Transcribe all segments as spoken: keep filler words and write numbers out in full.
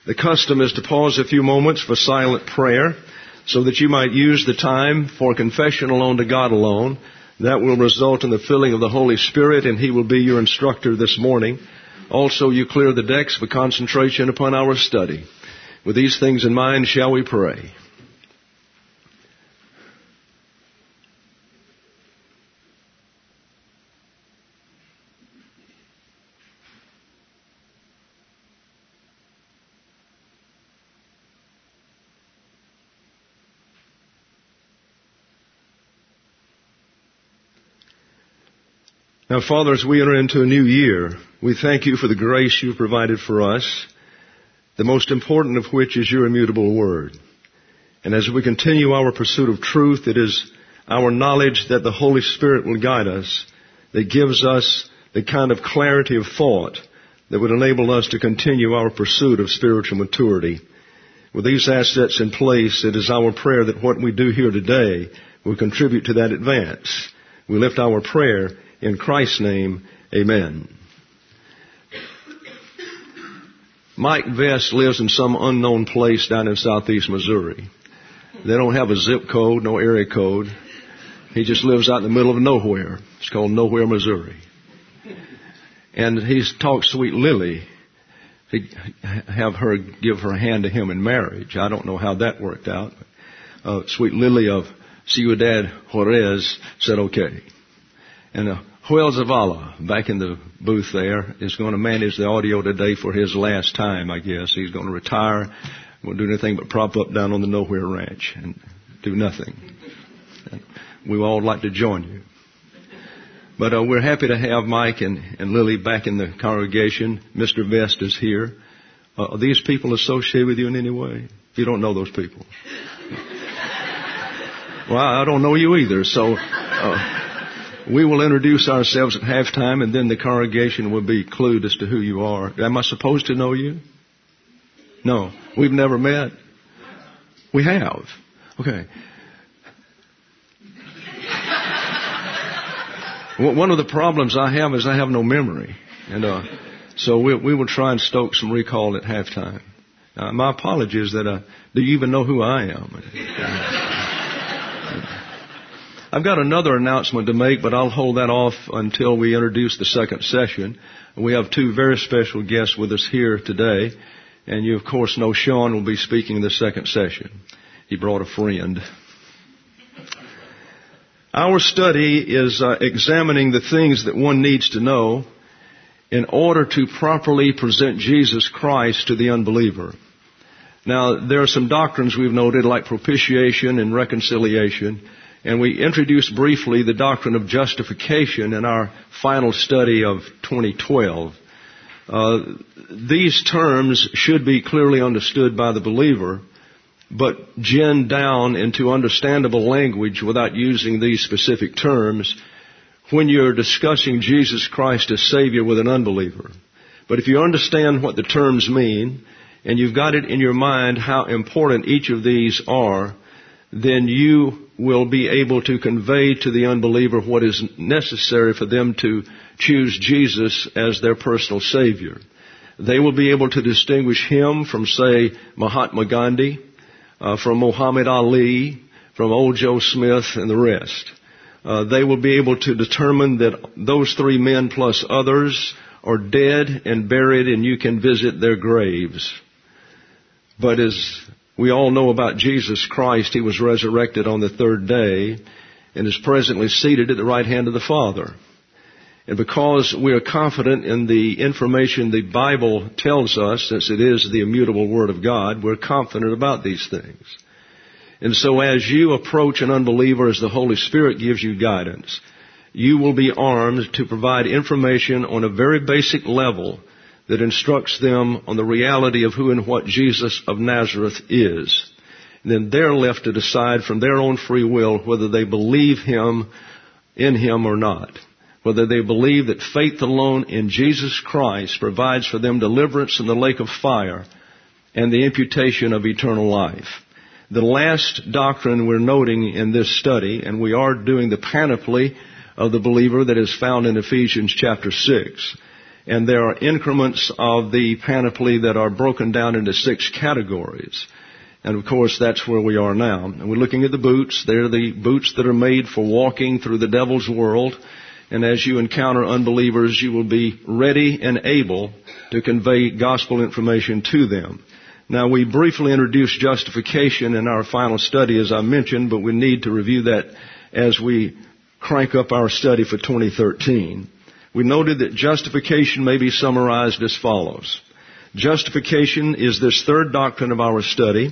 The custom is to pause a few moments for silent prayer so that you might use the time for confession alone to God alone. That will result in the filling of the Holy Spirit, and He will be your instructor this morning. Also, you clear the decks for concentration upon our study. With these things in mind, shall we pray? Now, Father, as we enter into a new year, we thank you for the grace you've provided for us, the most important of which is your immutable word. And as we continue our pursuit of truth, it is our knowledge that the Holy Spirit will guide us that gives us the kind of clarity of thought that would enable us to continue our pursuit of spiritual maturity. With these assets in place, it is our prayer that what we do here today will contribute to that advance. We lift our prayer in Christ's name, amen. Mike Vest lives in some unknown place down in southeast Missouri. They don't have a zip code, no area code. He just lives out in the middle of nowhere. It's called Nowhere, Missouri. And he's talked sweet Lily. He'd have her give her hand to him in marriage. I don't know how that worked out. Uh, sweet Lily of Ciudad Juarez said okay. And uh, Joel Zavala, back in the booth there, is going to manage the audio today for his last time, I guess. He's going to retire, won't do anything but prop up down on the Nowhere Ranch and do nothing. And we all like to join you. But uh, we're happy to have Mike and, and Lily back in the congregation. Mister Vest is here. Uh, are these people associated with you in any way? You don't know those people. Well, I don't know you either, so... Uh, We will introduce ourselves at halftime, and then the congregation will be clued as to who you are. Am I supposed to know you? No. We've never met? We have. Okay. One of the problems I have is I have no memory. And uh, so we, we will try and stoke some recall at halftime. Uh, my apologies that, uh, do you even know who I am? I've got another announcement to make, but I'll hold that off until we introduce the second session. We have two very special guests with us here today, and you, of course, know Sean will be speaking in the second session. He brought a friend. Our study is uh, examining the things that one needs to know in order to properly present Jesus Christ to the unbeliever. Now, there are some doctrines we've noted like propitiation and reconciliation. And we introduced briefly the doctrine of justification in our final study of twenty twelve. Uh, these terms should be clearly understood by the believer, but ginned down into understandable language without using these specific terms when you're discussing Jesus Christ as Savior with an unbeliever. But if you understand what the terms mean, and you've got it in your mind how important each of these are, then you will be able to convey to the unbeliever what is necessary for them to choose Jesus as their personal Savior. They will be able to distinguish Him from, say, Mahatma Gandhi, uh, from Muhammad Ali, from old Joe Smith, and the rest. Uh, they will be able to determine that those three men plus others are dead and buried, and you can visit their graves. But as we all know about Jesus Christ, He was resurrected on the third day and is presently seated at the right hand of the Father. And because we are confident in the information the Bible tells us, since it is the immutable Word of God, we're confident about these things. And so as you approach an unbeliever, as the Holy Spirit gives you guidance, you will be armed to provide information on a very basic level that instructs them on the reality of who and what Jesus of Nazareth is. And then they're left to decide from their own free will whether they believe Him, in Him or not. Whether they believe that faith alone in Jesus Christ provides for them deliverance from the lake of fire and the imputation of eternal life. The last doctrine we're noting in this study, and we are doing the panoply of the believer that is found in Ephesians chapter six. And there are increments of the panoply that are broken down into six categories. And of course, that's where we are now. And we're looking at the boots. They're the boots that are made for walking through the devil's world. And as you encounter unbelievers, you will be ready and able to convey gospel information to them. Now, we briefly introduced justification in our final study, as I mentioned, but we need to review that as we crank up our study for twenty thirteen. We noted that justification may be summarized as follows. Justification is this third doctrine of our study,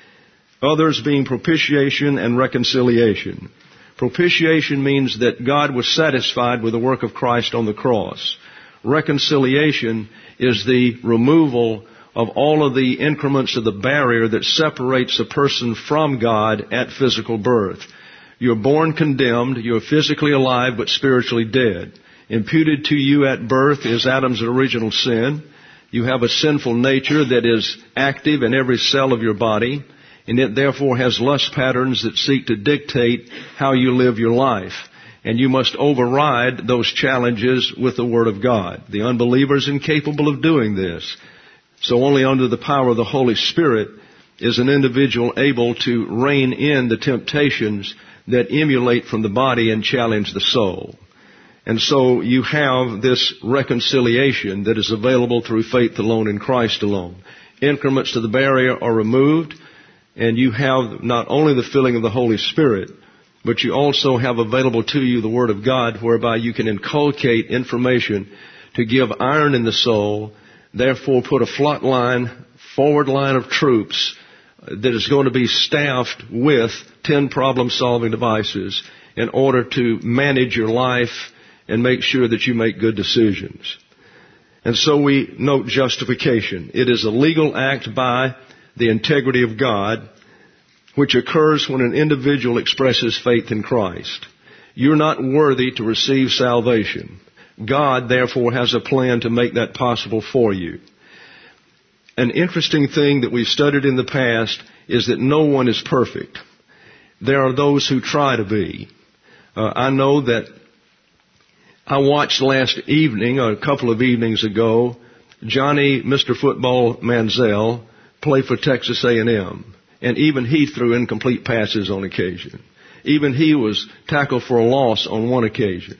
others being propitiation and reconciliation. Propitiation means that God was satisfied with the work of Christ on the cross. Reconciliation is the removal of all of the increments of the barrier that separates a person from God at physical birth. You're born condemned, you're physically alive but spiritually dead. Imputed to you at birth is Adam's original sin. You have a sinful nature that is active in every cell of your body, and it therefore has lust patterns that seek to dictate how you live your life. And you must override those challenges with the Word of God. The unbeliever is incapable of doing this. So only under the power of the Holy Spirit is an individual able to rein in the temptations that emulate from the body and challenge the soul. And so you have this reconciliation that is available through faith alone in Christ alone. Increments to the barrier are removed, and you have not only the filling of the Holy Spirit, but you also have available to you the Word of God, whereby you can inculcate information to give iron in the soul, therefore put a front line, forward line of troops that is going to be staffed with ten problem-solving devices in order to manage your life and make sure that you make good decisions. And so we note justification. It is a legal act by the integrity of God, which occurs when an individual expresses faith in Christ. You're not worthy to receive salvation. God, therefore, has a plan to make that possible for you. An interesting thing that we've studied in the past is that no one is perfect. There are those who try to be. Uh, I know that I watched last evening, a couple of evenings ago, Johnny, Mister Football Manziel, play for Texas A and M. And even he threw incomplete passes on occasion. Even he was tackled for a loss on one occasion.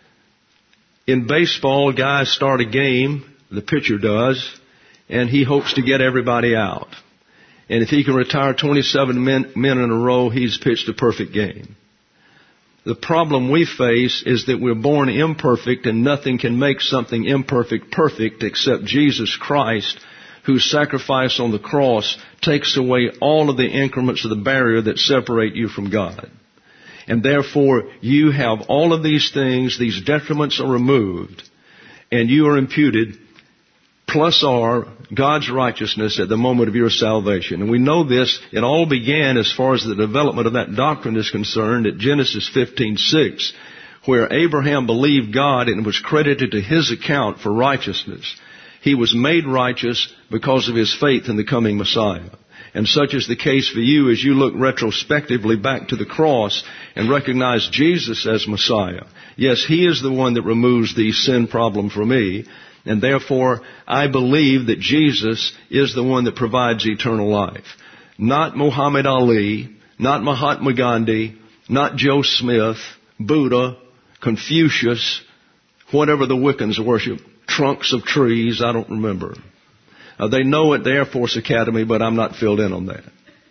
In baseball, guys start a game, the pitcher does, and he hopes to get everybody out. And if he can retire twenty-seven men, men in a row, he's pitched a perfect game. The problem we face is that we're born imperfect, and nothing can make something imperfect perfect except Jesus Christ, whose sacrifice on the cross takes away all of the increments of the barrier that separate you from God. And therefore, you have all of these things, these detriments are removed, and you are imputed, plus are God's righteousness at the moment of your salvation. And we know this, it all began as far as the development of that doctrine is concerned at Genesis fifteen six, where Abraham believed God and it was credited to his account for righteousness. He was made righteous because of his faith in the coming Messiah. And such is the case for you as you look retrospectively back to the cross and recognize Jesus as Messiah. Yes, He is the one that removes the sin problem for me. And therefore, I believe that Jesus is the one that provides eternal life. Not Muhammad Ali, not Mahatma Gandhi, not Joe Smith, Buddha, Confucius, whatever the Wiccans worship, trunks of trees, I don't remember. Uh, they know at the Air Force Academy, but I'm not filled in on that.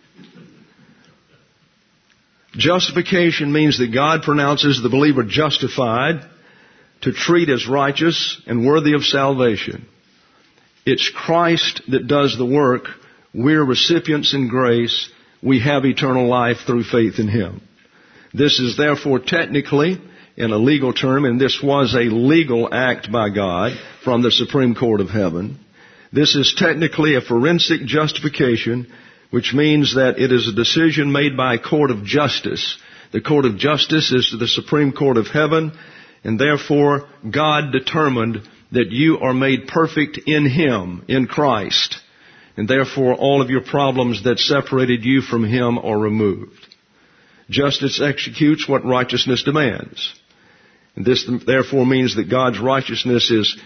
Justification means that God pronounces the believer justified, to treat as righteous and worthy of salvation. It's Christ that does the work. We're recipients in grace. We have eternal life through faith in Him. This is therefore technically, in a legal term, and this was a legal act by God from the Supreme Court of Heaven. This is technically a forensic justification, which means that it is a decision made by a court of justice. The court of justice is the Supreme Court of Heaven, and therefore God determined that you are made perfect in Him, in Christ. And therefore all of your problems that separated you from Him are removed. Justice executes what righteousness demands. And this therefore means that God's righteousness is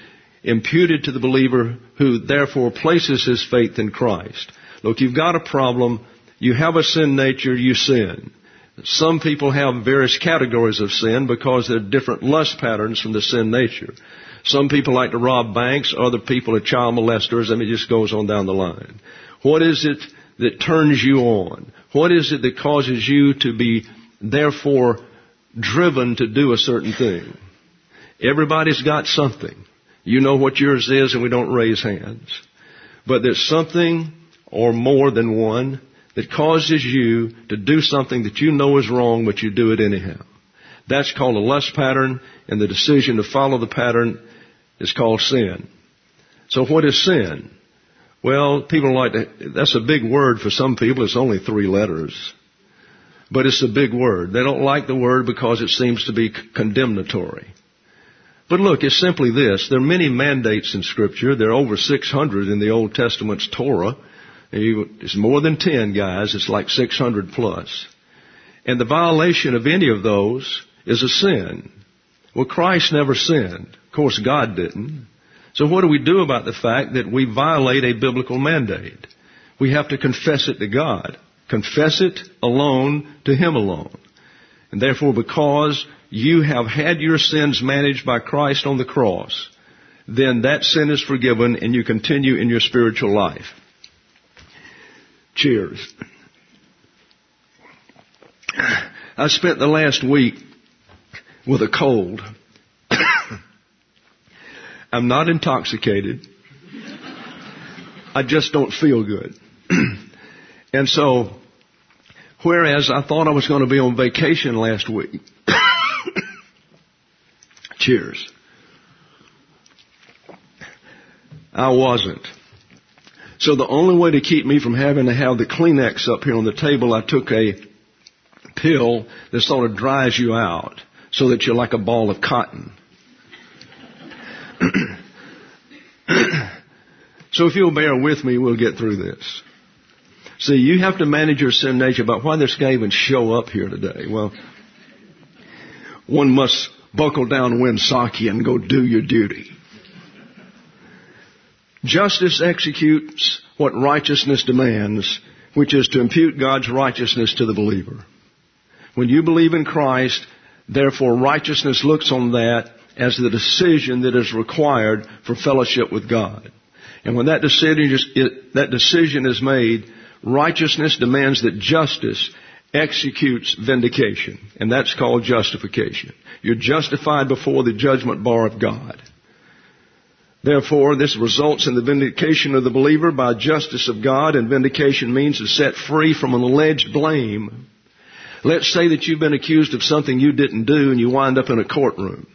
imputed to the believer who therefore places his faith in Christ. Look, you've got a problem. You have a sin nature, you sin. Some people have various categories of sin because there are different lust patterns from the sin nature. Some people like to rob banks, other people are child molesters. I mean, it just goes on down the line. What is it that turns you on? What is it that causes you to be, therefore, driven to do a certain thing? Everybody's got something. You know what yours is, and we don't raise hands. But there's something or more than one that causes you to do something that you know is wrong, but you do it anyhow. That's called a lust pattern, and the decision to follow the pattern is called sin. So what is sin? Well, people like to, that's a big word for some people. It's only three letters. But it's a big word. They don't like the word because it seems to be condemnatory. But look, it's simply this. There are many mandates in Scripture. There are over six hundred in the Old Testament's Torah. It's more than ten, guys. It's like six hundred plus. And the violation of any of those is a sin. Well, Christ never sinned. Of course, God didn't. So what do we do about the fact that we violate a biblical mandate? We have to confess it to God. Confess it alone to Him alone. And therefore, because you have had your sins managed by Christ on the cross, then that sin is forgiven and you continue in your spiritual life. Cheers. I spent the last week with a cold. I'm not intoxicated. I just don't feel good. And so, whereas I thought I was going to be on vacation last week. Cheers. I wasn't. So the only way to keep me from having to have the Kleenex up here on the table, I took a pill that sort of dries you out so that you're like a ball of cotton. So if you'll bear with me, we'll get through this. See, you have to manage your sin nature about why this guy even show up here today. Well, one must buckle down Winsaki and go do your duty. Justice executes what righteousness demands, which is to impute God's righteousness to the believer. When you believe in Christ, therefore righteousness looks on that as the decision that is required for fellowship with God. And when that decision is, it, that decision is made, righteousness demands that justice executes vindication. And that's called justification. You're justified before the judgment bar of God. Therefore, this results in the vindication of the believer by justice of God, and vindication means to set free from an alleged blame. Let's say that you've been accused of something you didn't do and you wind up in a courtroom.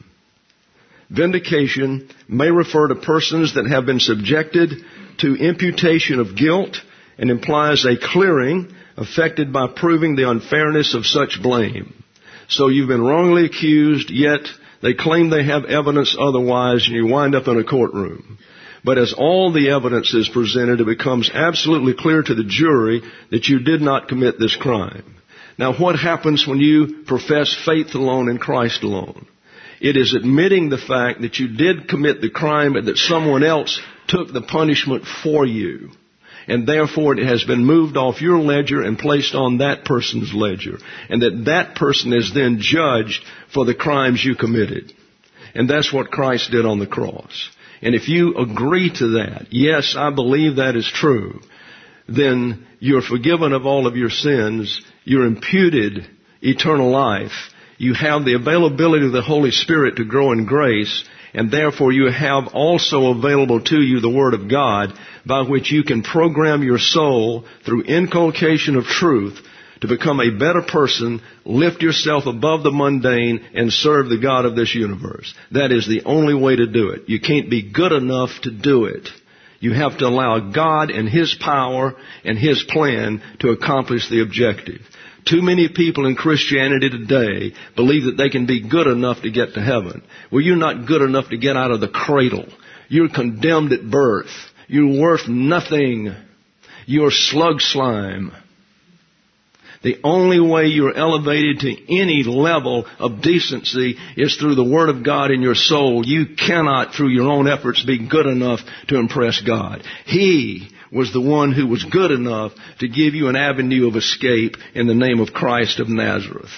Vindication may refer to persons that have been subjected to imputation of guilt and implies a clearing effected by proving the unfairness of such blame. So you've been wrongly accused, yet they claim they have evidence otherwise, and you wind up in a courtroom. But as all the evidence is presented, it becomes absolutely clear to the jury that you did not commit this crime. Now, what happens when you profess faith alone in Christ alone? It is admitting the fact that you did commit the crime and that someone else took the punishment for you. And therefore it has been moved off your ledger and placed on that person's ledger. And that that person is then judged for the crimes you committed. And that's what Christ did on the cross. And if you agree to that, yes, I believe that is true, then you're forgiven of all of your sins. You're imputed eternal life. You have the availability of the Holy Spirit to grow in grace, and therefore you have also available to you the Word of God, by which you can program your soul through inculcation of truth to become a better person, lift yourself above the mundane, and serve the God of this universe. That is the only way to do it. You can't be good enough to do it. You have to allow God and His power and His plan to accomplish the objective. Too many people in Christianity today believe that they can be good enough to get to heaven. Well, you're not good enough to get out of the cradle. You're condemned at birth. You're worth nothing. You're slug slime. The only way you're elevated to any level of decency is through the Word of God in your soul. You cannot, through your own efforts, be good enough to impress God. He was the one who was good enough to give you an avenue of escape in the name of Christ of Nazareth.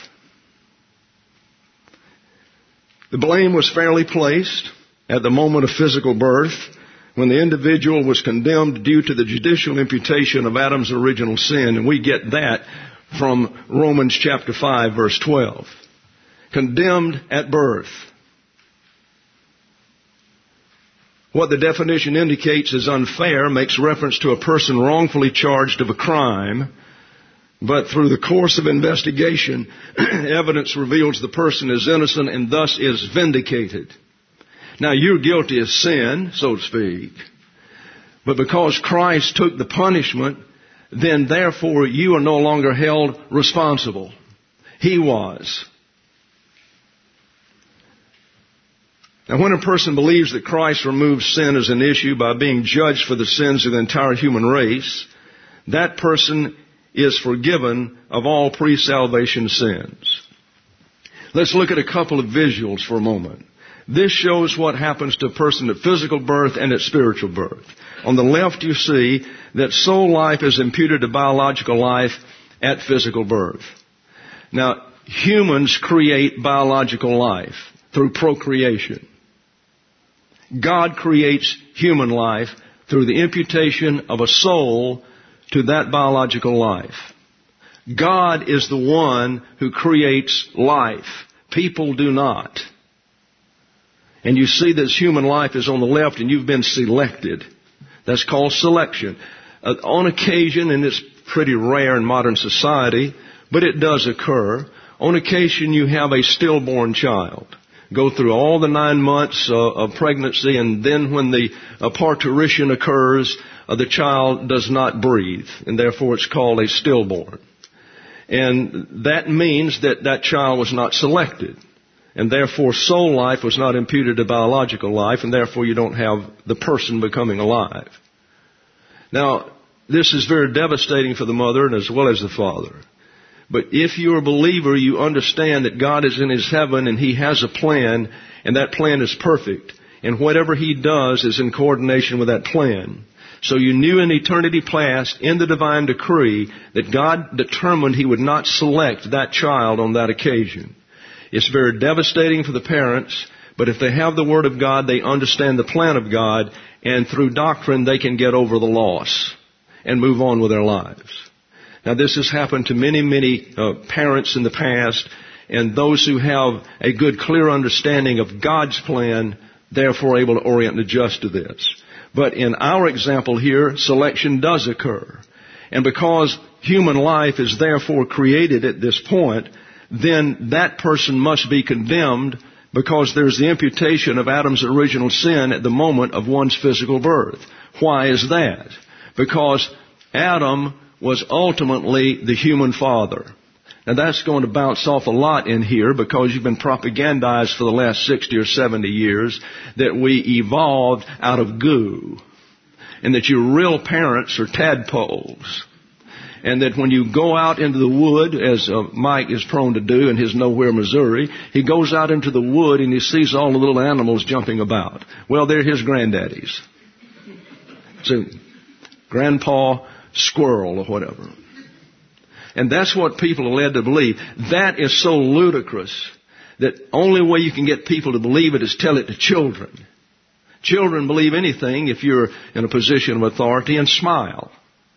The blame was fairly placed at the moment of physical birth, when the individual was condemned due to the judicial imputation of Adam's original sin, and we get that from Romans chapter five, verse twelve. Condemned at birth. What the definition indicates as unfair makes reference to a person wrongfully charged of a crime, but through the course of investigation, evidence reveals the person is innocent and thus is vindicated. Now, you're guilty of sin, so to speak, but because Christ took the punishment, then therefore you are no longer held responsible. He was. Now, when a person believes that Christ removes sin as an issue by being judged for the sins of the entire human race, that person is forgiven of all pre-salvation sins. Let's look at a couple of visuals for a moment. This shows what happens to a person at physical birth and at spiritual birth. On the left, you see that soul life is imputed to biological life at physical birth. Now, humans create biological life through procreation. God creates human life through the imputation of a soul to that biological life. God is the one who creates life. People do not. And you see this human life is on the left and you've been selected. That's called selection. Uh, on occasion, and it's pretty rare in modern society, but it does occur, on occasion you have a stillborn child go through all the nine months uh, of pregnancy, and then when the uh, parturition occurs, uh, the child does not breathe, and therefore it's called a stillborn. And that means that that child was not selected. And therefore soul life was not imputed to biological life, and therefore you don't have the person becoming alive. Now, this is very devastating for the mother and as well as the father. But if you're a believer, you understand that God is in His heaven and He has a plan, and that plan is perfect. And whatever He does is in coordination with that plan. So you knew in eternity past, in the divine decree, that God determined He would not select that child on that occasion. It's very devastating for the parents, but if they have the Word of God, they understand the plan of God, and through doctrine they can get over the loss and move on with their lives. Now, this has happened to many, many uh, parents in the past, and those who have a good, clear understanding of God's plan, therefore able to orient and adjust to this. But in our example here, selection does occur. And because human life is therefore created at this point, then that person must be condemned because there's the imputation of Adam's original sin at the moment of one's physical birth. Why is that? Because Adam was ultimately the human father. Now that's going to bounce off a lot in here because you've been propagandized for the last sixty or seventy years that we evolved out of goo, and that your real parents are tadpoles. And that when you go out into the wood, as uh, Mike is prone to do in his Nowhere, Missouri, he goes out into the wood and he sees all the little animals jumping about. Well, they're his granddaddies. So, Grandpa Squirrel or whatever. And that's what people are led to believe. That is so ludicrous that only way you can get people to believe it is tell it to children. Children believe anything if you're in a position of authority and smile.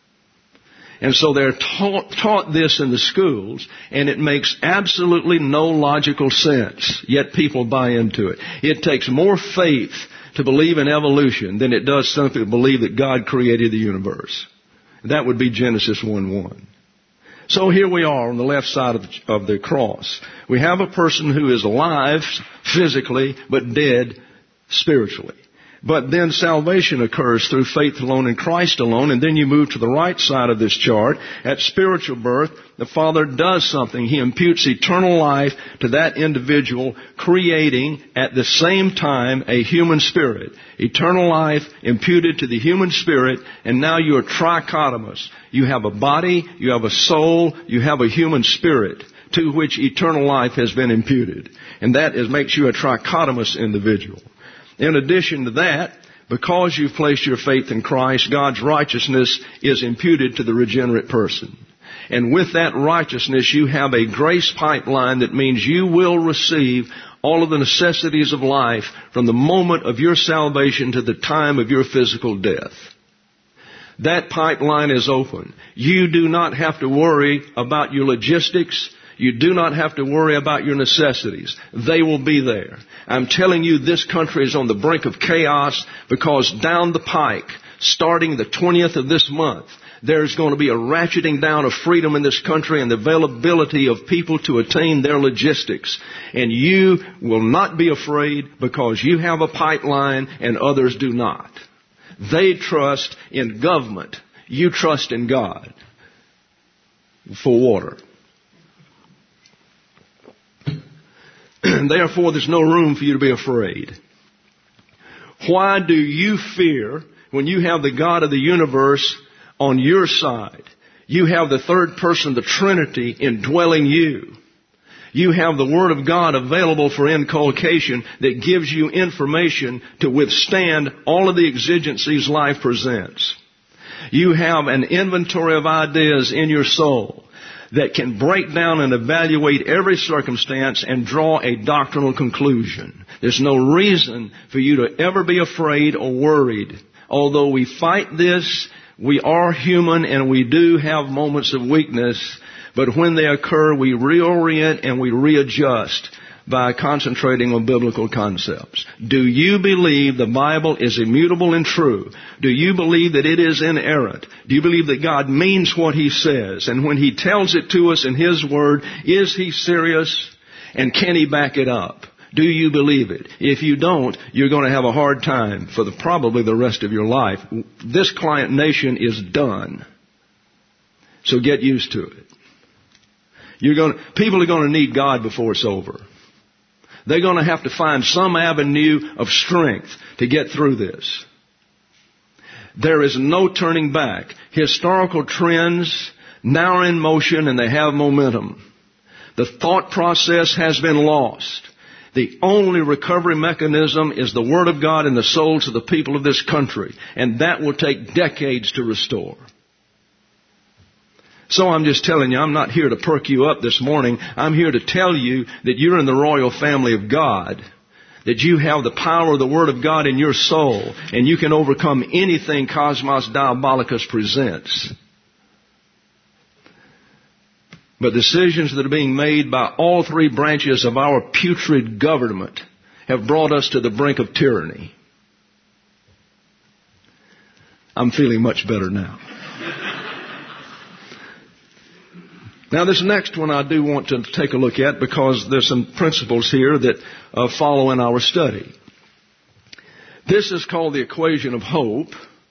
And so they're taught, taught this in the schools, and it makes absolutely no logical sense, yet people buy into it. It takes more faith to believe in evolution than it does simply to believe that God created the universe. That would be Genesis one one. So here we are on the left side of the, of the cross. We have a person who is alive physically, but dead spiritually. But then salvation occurs through faith alone in Christ alone, and then you move to the right side of this chart. At spiritual birth, the Father does something. He imputes eternal life to that individual, creating at the same time a human spirit. Eternal life imputed to the human spirit, and now you are trichotomous. You have a body, you have a soul, you have a human spirit to which eternal life has been imputed. And that is, makes you a trichotomous individual. In addition to that, because you've placed your faith in Christ, God's righteousness is imputed to the regenerate person. And with that righteousness, you have a grace pipeline that means you will receive all of the necessities of life from the moment of your salvation to the time of your physical death. That pipeline is open. You do not have to worry about your logistics. You do not have to worry about your necessities. They will be there. I'm telling you, this country is on the brink of chaos because down the pike, starting the twentieth of this month, there's going to be a ratcheting down of freedom in this country and the availability of people to attain their logistics. And you will not be afraid because you have a pipeline and others do not. They trust in government. You trust in God for water. Therefore, there's no room for you to be afraid. Why do you fear when you have the God of the universe on your side? You have the third person of the Trinity indwelling you. You have the Word of God available for inculcation that gives you information to withstand all of the exigencies life presents. You have an inventory of ideas in your soul that can break down and evaluate every circumstance and draw a doctrinal conclusion. There's no reason for you to ever be afraid or worried. Although we fight this, we are human and we do have moments of weakness, but when they occur, we reorient and we readjust by concentrating on biblical concepts. Do you believe the Bible is immutable and true? Do you believe that it is inerrant? Do you believe that God means what He says? And when He tells it to us in His Word, is He serious? And can He back it up? Do you believe it? If you don't, you're going to have a hard time for the, probably the rest of your life. This client nation is done. So get used to it. You're going to, people are going to need God before it's over. They're going to have to find some avenue of strength to get through this. There is no turning back. Historical trends now are in motion and they have momentum. The thought process has been lost. The only recovery mechanism is the Word of God in the souls of the people of this country, and that will take decades to restore. So I'm just telling you, I'm not here to perk you up this morning. I'm here to tell you that you're in the royal family of God, that you have the power of the Word of God in your soul, and you can overcome anything Cosmos Diabolicus presents. But decisions that are being made by all three branches of our putrid government have brought us to the brink of tyranny. I'm feeling much better now. Now, this next one I do want to take a look at because there's some principles here that uh, follow in our study. This is called the equation of hope.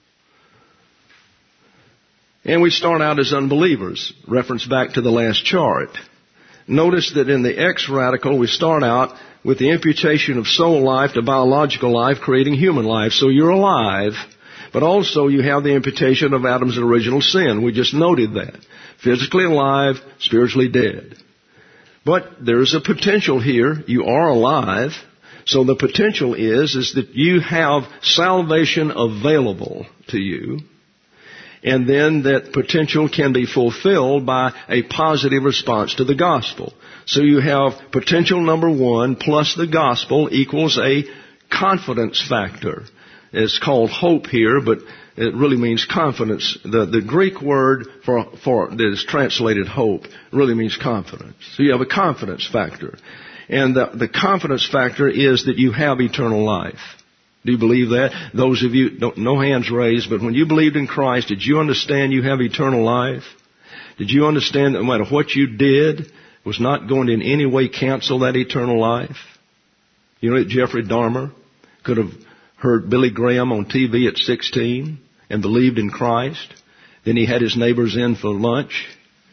And we start out as unbelievers. Reference back to the last chart. Notice that in the X radical, we start out with the imputation of soul life to biological life, creating human life. So you're alive, but also you have the imputation of Adam's original sin. We just noted that. Physically alive, spiritually dead. But there's a potential here. You are alive. So the potential is, is that you have salvation available to you. And then that potential can be fulfilled by a positive response to the gospel. So you have potential number one plus the gospel equals a confidence factor. It's called hope here, but it really means confidence. The, the Greek word for, for that is translated hope really means confidence. So you have a confidence factor. And the, the confidence factor is that you have eternal life. Do you believe that? Those of you, don't, no hands raised, but when you believed in Christ, did you understand you have eternal life? Did you understand that no matter what you did was not going to in any way cancel that eternal life? You know that Jeffrey Dahmer could have heard Billy Graham on T V at sixteen and believed in Christ. Then he had his neighbors in for lunch.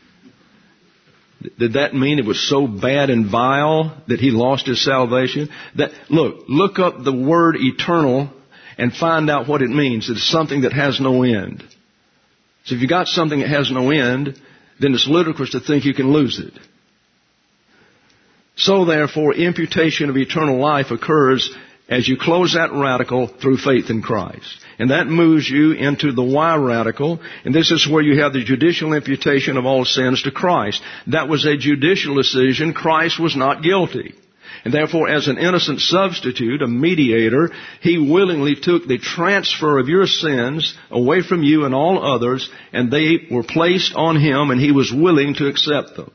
Did that mean it was so bad and vile that he lost his salvation? That, look, look up the word eternal and find out what it means. It's something that has no end. So if you got something that has no end, then it's ludicrous to think you can lose it. So therefore, imputation of eternal life occurs as you close that radical through faith in Christ. And that moves you into the Y radical, and this is where you have the judicial imputation of all sins to Christ. That was a judicial decision. Christ was not guilty. And therefore, as an innocent substitute, a mediator, He willingly took the transfer of your sins away from you and all others, and they were placed on Him, and He was willing to accept them.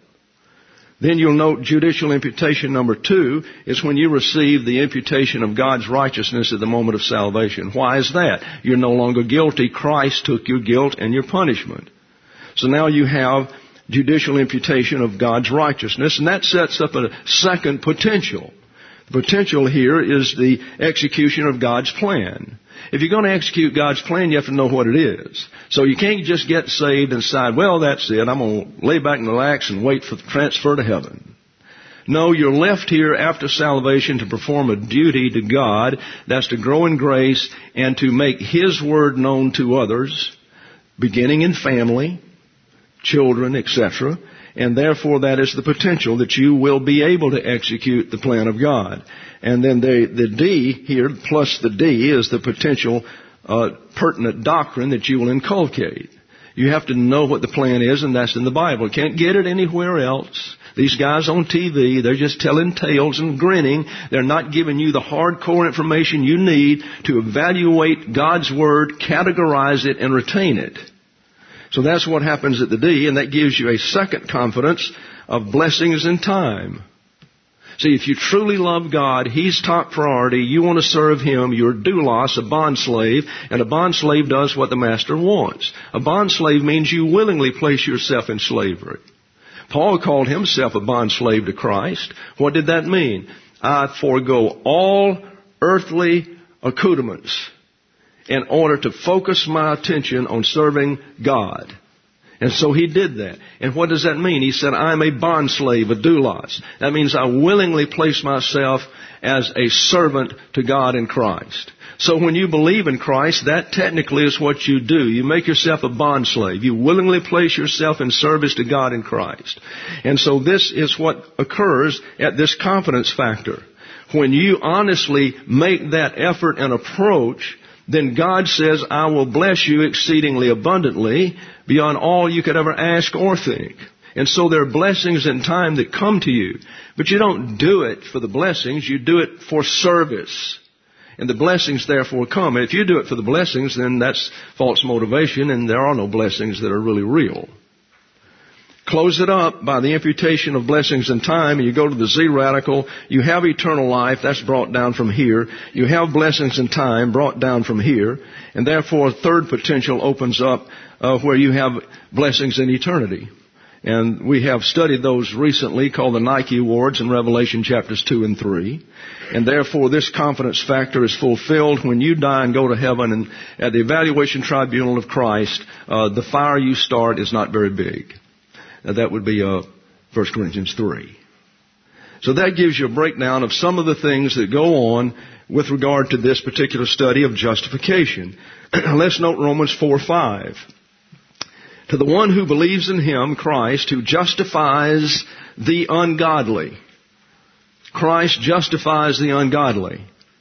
Then you'll note judicial imputation number two is when you receive the imputation of God's righteousness at the moment of salvation. Why is that? You're no longer guilty. Christ took your guilt and your punishment. So now you have judicial imputation of God's righteousness, and that sets up a second potential. The potential here is the execution of God's plan. If you're going to execute God's plan, you have to know what it is. So you can't just get saved and decide, well, that's it. I'm going to lay back and relax and wait for the transfer to heaven. No, you're left here after salvation to perform a duty to God. That's to grow in grace and to make His word known to others, beginning in family, children, et cetera. And therefore, that is the potential that you will be able to execute the plan of God. And then the, the D here, plus the D, is the potential uh, pertinent doctrine that you will inculcate. You have to know what the plan is, and that's in the Bible. You can't get it anywhere else. These guys on T V, they're just telling tales and grinning. They're not giving you the hardcore information you need to evaluate God's Word, categorize it, and retain it. So that's what happens at the D, and that gives you a second confidence of blessings in time. See, if you truly love God, He's top priority. You want to serve Him. You're doulos, a bondslave, and a bondslave does what the master wants. A bondslave means you willingly place yourself in slavery. Paul called himself a bondslave to Christ. What did that mean? I forego all earthly accoutrements in order to focus my attention on serving God. And so he did that. And what does that mean? He said, I'm a bondslave, a doulos. That means I willingly place myself as a servant to God in Christ. So when you believe in Christ, that technically is what you do. You make yourself a bondslave. You willingly place yourself in service to God in Christ. And so this is what occurs at this confidence factor. When you honestly make that effort and approach, then God says, I will bless you exceedingly abundantly beyond all you could ever ask or think. And so there are blessings in time that come to you. But you don't do it for the blessings. You do it for service. And the blessings therefore come. And if you do it for the blessings, then that's false motivation, and there are no blessings that are really real. Close it up by the imputation of blessings in time, and you go to the Z radical. You have eternal life. That's brought down from here. You have blessings in time brought down from here. And therefore, a third potential opens up uh, where you have blessings in eternity. And we have studied those recently, called the Nike Awards in Revelation chapters two and three. And therefore, this confidence factor is fulfilled when you die and go to heaven. And at the evaluation tribunal of Christ, uh, the fire you start is not very big. Now, that would be uh, First Corinthians three. So that gives you a breakdown of some of the things that go on with regard to this particular study of justification. Let's note Romans four five. To the one who believes in Him, Christ, who justifies the ungodly. Christ justifies the ungodly.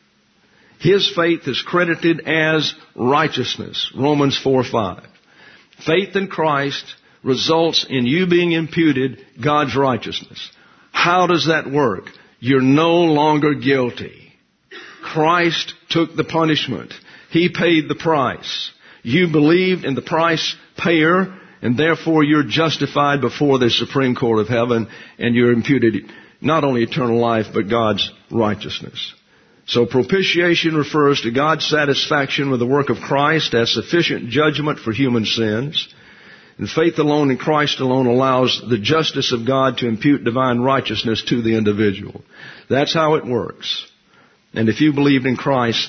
His faith is credited as righteousness. Romans four five. Faith in Christ results in you being imputed God's righteousness. How does that work? You're no longer guilty. Christ took the punishment. He paid the price. You believed in the price payer, and therefore you're justified before the Supreme Court of Heaven, and you're imputed not only eternal life, but God's righteousness. So propitiation refers to God's satisfaction with the work of Christ as sufficient judgment for human sins. And faith alone in Christ alone allows the justice of God to impute divine righteousness to the individual. That's how it works. And if you believed in Christ,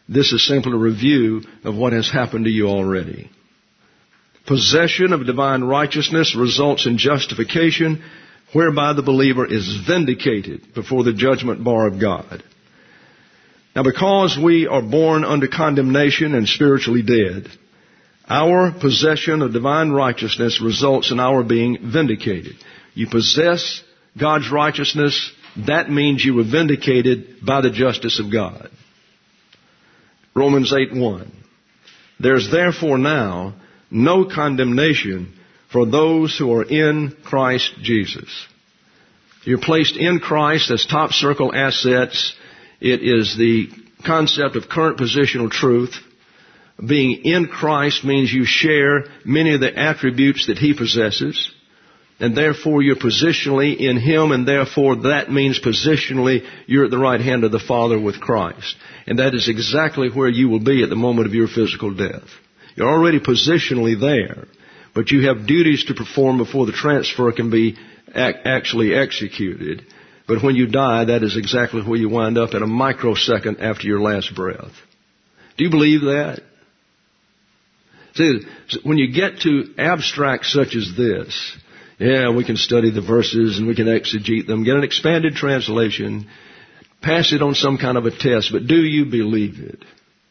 This is simply a review of what has happened to you already. Possession of divine righteousness results in justification, whereby the believer is vindicated before the judgment bar of God. Now, because we are born under condemnation and spiritually dead, our possession of divine righteousness results in our being vindicated. You possess God's righteousness, that means you were vindicated by the justice of God. Romans eight one. There's therefore now no condemnation for those who are in Christ Jesus. You're placed in Christ as top circle assets. It is the concept of current positional truth. Being in Christ means you share many of the attributes that He possesses, and therefore you're positionally in Him, and therefore that means positionally you're at the right hand of the Father with Christ. And that is exactly where you will be at the moment of your physical death. You're already positionally there, but you have duties to perform before the transfer can be ac- actually executed. But when you die, that is exactly where you wind up, in a microsecond after your last breath. Do you believe that? See, when you get to abstracts such as this, yeah, we can study the verses and we can exegete them, get an expanded translation, pass it on some kind of a test, but do you believe it?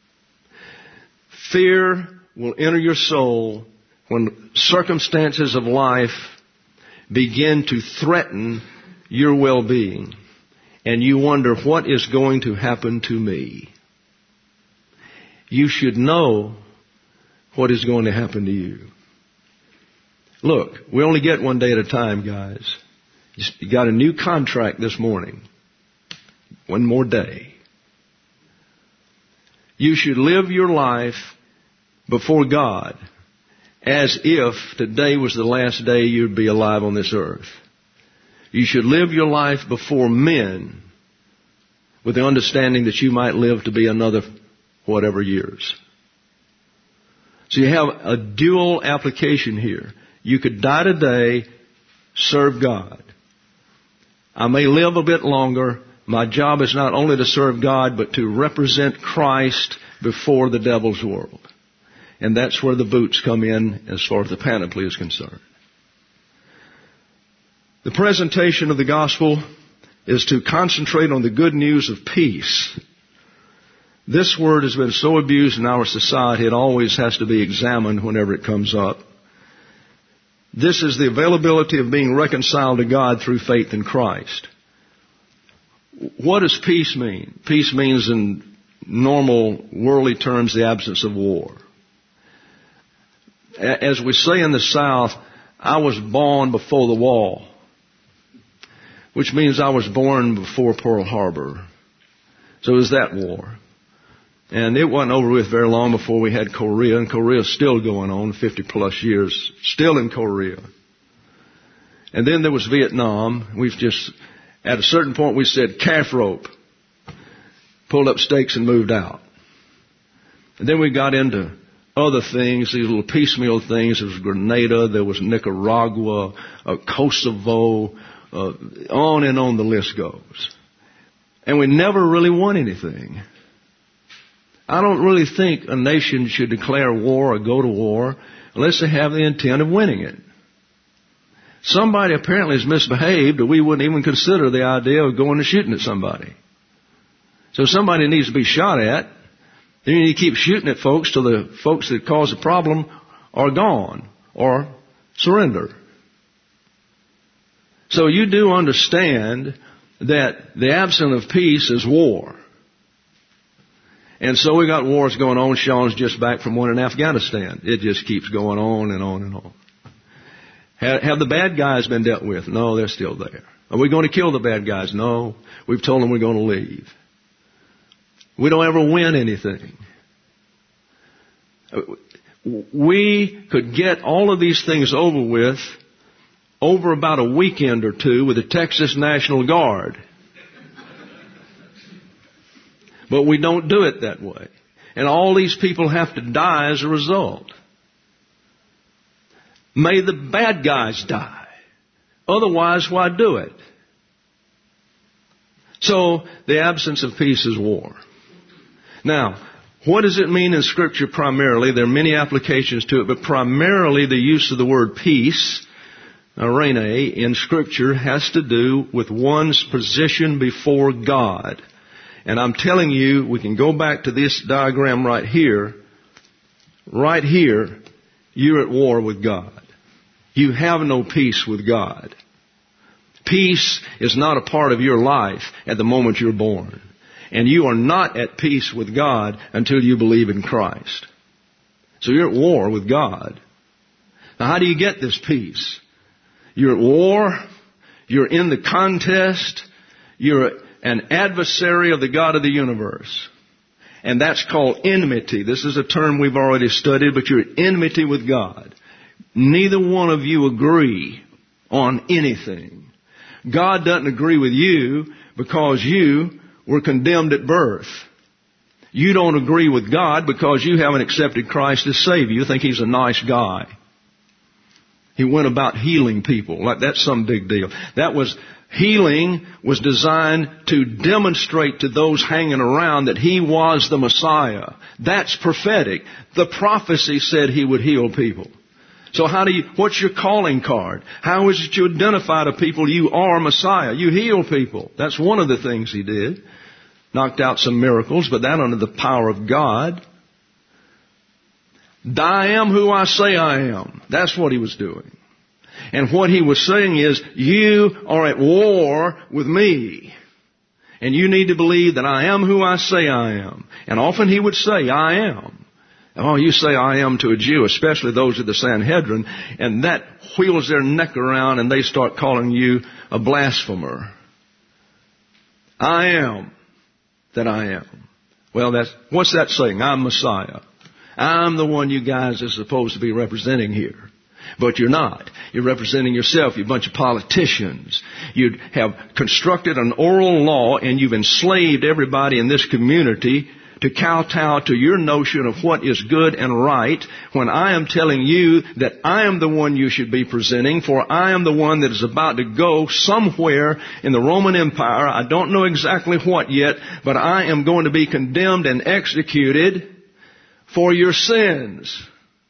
Fear will enter your soul when circumstances of life begin to threaten your well-being, and you wonder, what is going to happen to me? You should know what is going to happen to you. Look, we only get one day at a time, guys. You got a new contract this morning. One more day. You should live your life before God as if today was the last day you'd be alive on this earth. You should live your life before men with the understanding that you might live to be another whatever years. So you have a dual application here. You could die today, serve God. I may live a bit longer. My job is not only to serve God, but to represent Christ before the devil's world. And that's where the boots come in as far as the panoply is concerned. The presentation of the gospel is to concentrate on the good news of peace. This word has been so abused in our society, it always has to be examined whenever it comes up. This is the availability of being reconciled to God through faith in Christ. What does peace mean? Peace means, in normal worldly terms, the absence of war. As we say in the South, I was born before the wall, which means I was born before Pearl Harbor. So it was that war. And it wasn't over with very long before we had Korea, and Korea's still going on, fifty plus years, still in Korea. And then there was Vietnam. We've just, at a certain point we said calf rope, pulled up stakes and moved out. And then we got into other things, these little piecemeal things. There was Grenada, there was Nicaragua, uh, Kosovo, uh, on and on the list goes. And we never really won anything. I don't really think a nation should declare war or go to war unless they have the intent of winning it. Somebody apparently has misbehaved, or we wouldn't even consider the idea of going and shooting at somebody. So somebody needs to be shot at. Then you need to keep shooting at folks till the folks that cause the problem are gone or surrender. So you do understand that the absence of peace is war. And so we got wars going on. Sean's just back from one in Afghanistan. It just keeps going on and on and on. Have, have the bad guys been dealt with? No, they're still there. Are we going to kill the bad guys? No. We've told them we're going to leave. We don't ever win anything. We could get all of these things over with over about a weekend or two with the Texas National Guard. But we don't do it that way. And all these people have to die as a result. May the bad guys die. Otherwise, why do it? So, the absence of peace is war. Now, What does it mean in Scripture primarily? There are many applications to it, but primarily the use of the word peace, eirene, in Scripture has to do with one's position before God. And I'm telling you, we can go back to this diagram right here. Right here, you're at war with God. You have no peace with God. Peace is not a part of your life at the moment you're born. And you are not at peace with God until you believe in Christ. So you're at war with God. Now how do you get this peace? You're at war. You're in the contest. You're an adversary of the God of the universe. And that's called enmity. This is a term we've already studied, but you're at enmity with God. Neither one of you agree on anything. God doesn't agree with you because you were condemned at birth. You don't agree with God because you haven't accepted Christ as Savior. You think He's a nice guy. He went about healing people. Like that's some big deal. That was, healing was designed to demonstrate to those hanging around that He was the Messiah. That's prophetic. The prophecy said He would heal people. So how do you, what's your calling card? How is it you identify to people you are Messiah? You heal people. That's one of the things He did. Knocked out some miracles, but that under the power of God. I am who I say I am. That's what He was doing. And what He was saying is, you are at war with me. And you need to believe that I am who I say I am. And often He would say, I am. Oh, you say I am to a Jew, especially those of the Sanhedrin, and that wheels their neck around and they start calling you a blasphemer. I am that I am. Well, that's, what's that saying? I'm Messiah. I'm the one you guys are supposed to be representing here. But you're not. You're representing yourself. You're a bunch of politicians. You have constructed an oral law and you've enslaved everybody in this community to kowtow to your notion of what is good and right, when I am telling you that I am the one you should be presenting, for I am the one that is about to go somewhere in the Roman Empire. I don't know exactly what yet, but I am going to be condemned and executed for your sins.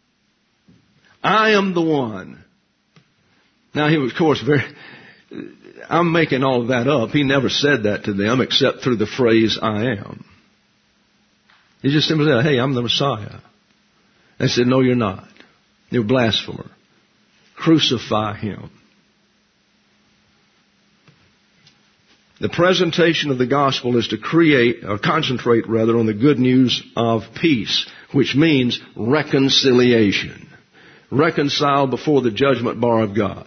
I am the one. Now he was, of course, very, I'm making all of that up. He never said that to them except through the phrase, I am. He just simply said, hey, I'm the Messiah. They said, no, you're not. You're a blasphemer. Crucify Him. The presentation of the gospel is to create, or concentrate rather, on the good news of peace, which means reconciliation. Reconciled before the judgment bar of God.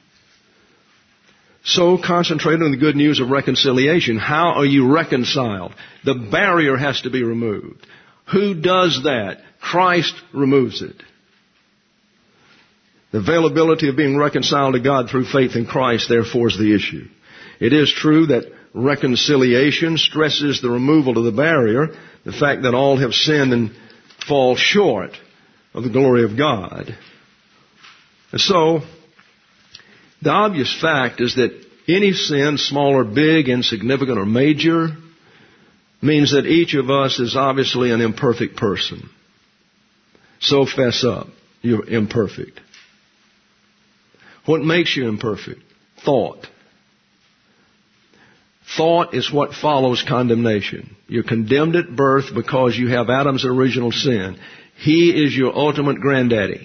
So concentrate on the good news of reconciliation. How are you reconciled? The barrier has to be removed. Who does that? Christ removes it. The availability of being reconciled to God through faith in Christ, therefore, is the issue. It is true that reconciliation stresses the removal of the barrier, the fact that all have sinned and fall short of the glory of God. And so, the obvious fact is that any sin, small or big, insignificant or major, means that each of us is obviously an imperfect person. So fess up. You're imperfect. What makes you imperfect? Thought. Thought is what follows condemnation. You're condemned at birth because you have Adam's original sin. He is your ultimate granddaddy.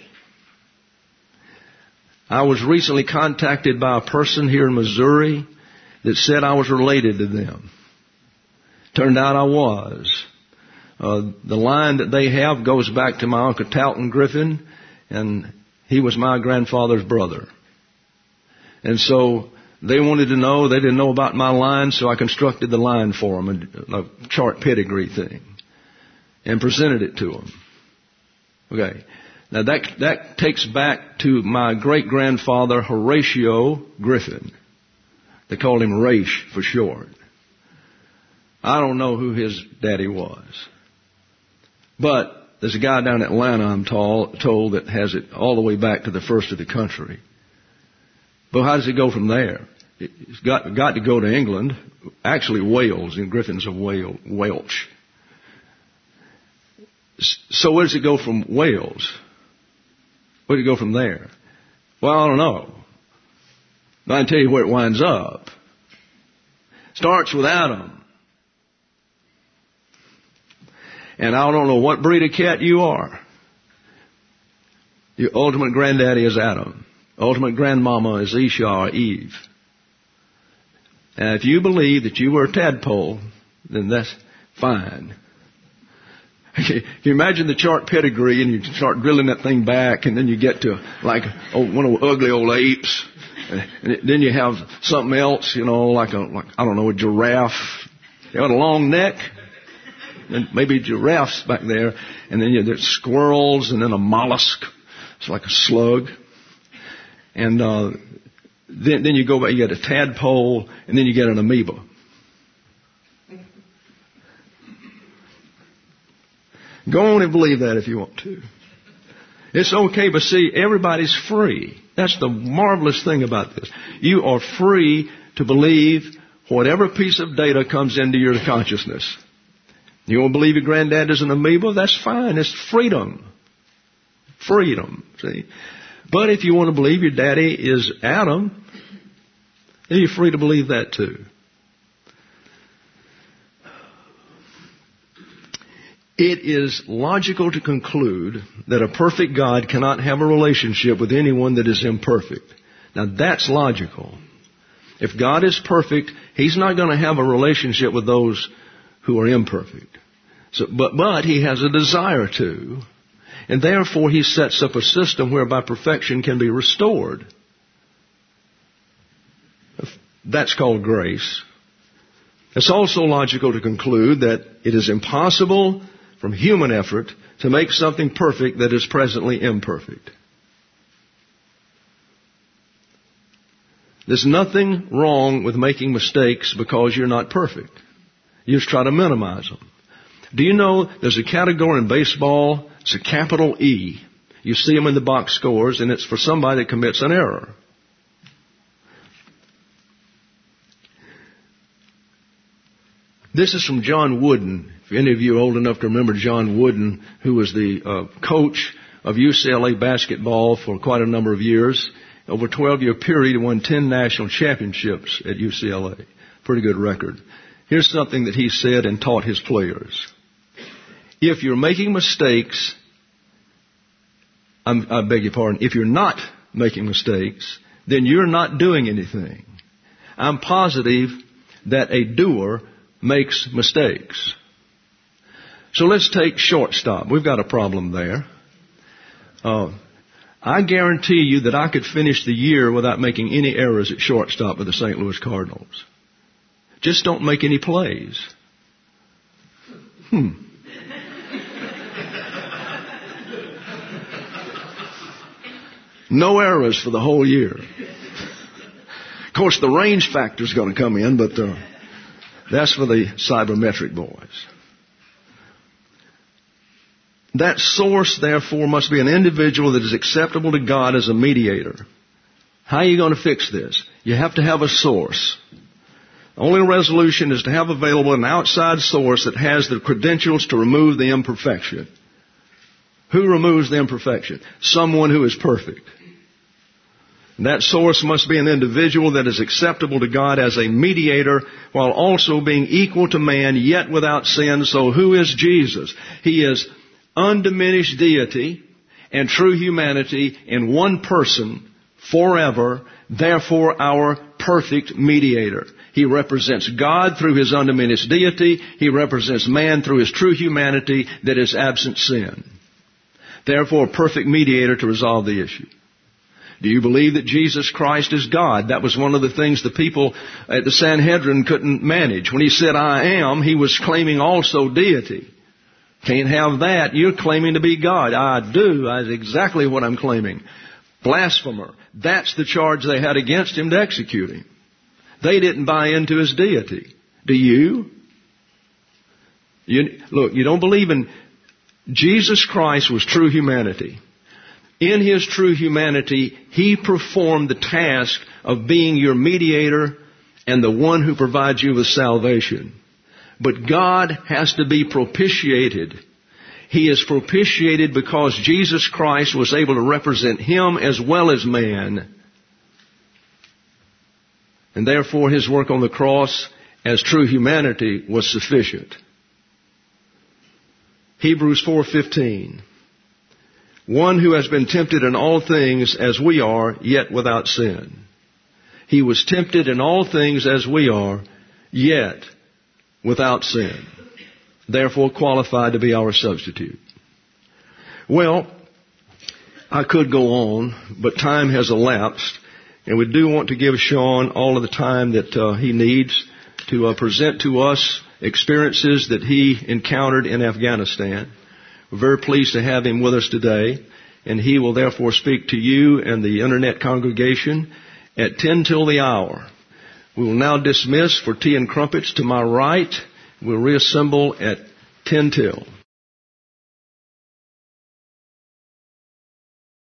I was recently contacted by a person here in Missouri that said I was related to them. Turned out I was. Uh, the line that they have goes back to my Uncle Talton Griffin, and he was my grandfather's brother. And so they wanted to know, they didn't know about my line, so I constructed the line for them, a, a chart pedigree thing, and presented it to them. Okay. Now that, that takes back to my great-grandfather Horatio Griffin. They called him Raish for short. I don't know who his daddy was. But there's a guy down in Atlanta, I'm told, told that has it all the way back to the first of the country. But how does it go from there? It's got, got to go to England, actually Wales, and Griffin's a Wales, Welsh. So where does it go from Wales? Where does it go from there? Well, I don't know. But I can tell you where it winds up. Starts with Adam. And I don't know what breed of cat you are. Your ultimate granddaddy is Adam. Ultimate grandmama is Esau or Eve. And if you believe that you were a tadpole, then that's fine. Can you imagine the chart pedigree and you start drilling that thing back and then you get to like oh, one of the ugly old apes and then you have something else, you know, like a, like, I don't know, a giraffe. They got a long neck and maybe giraffes back there and then you, there's squirrels and then a mollusk. It's like a slug. And, uh, then, then you go back, you get a tadpole and then you get an amoeba. Go on and believe that if you want to. It's okay, but see, everybody's free. That's the marvelous thing about this. You are free to believe whatever piece of data comes into your consciousness. You want to believe your granddad is an amoeba? That's fine. It's freedom. Freedom, see. But if you want to believe your daddy is Adam, then you're free to believe that too. It is logical to conclude that a perfect God cannot have a relationship with anyone that is imperfect. Now that's logical. If God is perfect, He's not going to have a relationship with those who are imperfect. So, but, but He has a desire to, and therefore He sets up a system whereby perfection can be restored. That's called grace. It's also logical to conclude that it is impossible from human effort to make something perfect that is presently imperfect. There's nothing wrong with making mistakes because you're not perfect. You just try to minimize them. Do you know there's a category in baseball, it's a capital E. You see them in the box scores, and it's for somebody that commits an error. This is from John Wooden. If any of you are old enough to remember John Wooden, who was the uh, coach of U C L A basketball for quite a number of years. Over a twelve-year period, he won ten national championships at U C L A. Pretty good record. Here's something that he said and taught his players. If you're making mistakes, I'm, I beg your pardon, if you're not making mistakes, then you're not doing anything. I'm positive that a doer makes mistakes. So let's take shortstop. We've got a problem there. Uh, I guarantee you that I could finish the year without making any errors at shortstop with the Saint Louis Cardinals. Just don't make any plays. Hmm. No errors for the whole year. Of course, the range factor is going to come in, but uh, that's for the cybermetric boys. That source, therefore, must be an individual that is acceptable to God as a mediator. How are you going to fix this? You have to have a source. The only resolution is to have available an outside source that has the credentials to remove the imperfection. Who removes the imperfection? Someone who is perfect. And that source must be an individual that is acceptable to God as a mediator while also being equal to man, yet without sin. So who is Jesus? He is undiminished deity and true humanity in one person forever, therefore our perfect mediator. He represents God through His undiminished deity. He represents man through His true humanity that is absent sin. Therefore, a perfect mediator to resolve the issue. Do you believe that Jesus Christ is God? That was one of the things the people at the Sanhedrin couldn't manage. When He said, I am, He was claiming also deity. Can't have that. You're claiming to be God. I do. That's exactly what I'm claiming. Blasphemer. That's the charge they had against Him to execute Him. They didn't buy into His deity. Do you? You look, you don't believe in... Jesus Christ was true humanity. In His true humanity, He performed the task of being your mediator and the one who provides you with salvation. But God has to be propitiated. He is propitiated because Jesus Christ was able to represent him as well as man. And therefore his work on the cross as true humanity was sufficient. Hebrews four fifteen. One who has been tempted in all things as we are, yet without sin. He was tempted in all things as we are, yet without sin. Therefore qualified to be our substitute. Well, I could go on, but time has elapsed, and we do want to give Sean all of the time that uh, he needs to uh, present to us experiences that he encountered in Afghanistan. We're very pleased to have him with us today, and he will therefore speak to you and the internet congregation at ten till the hour. We will now dismiss for tea and crumpets to my right. We'll reassemble at ten till.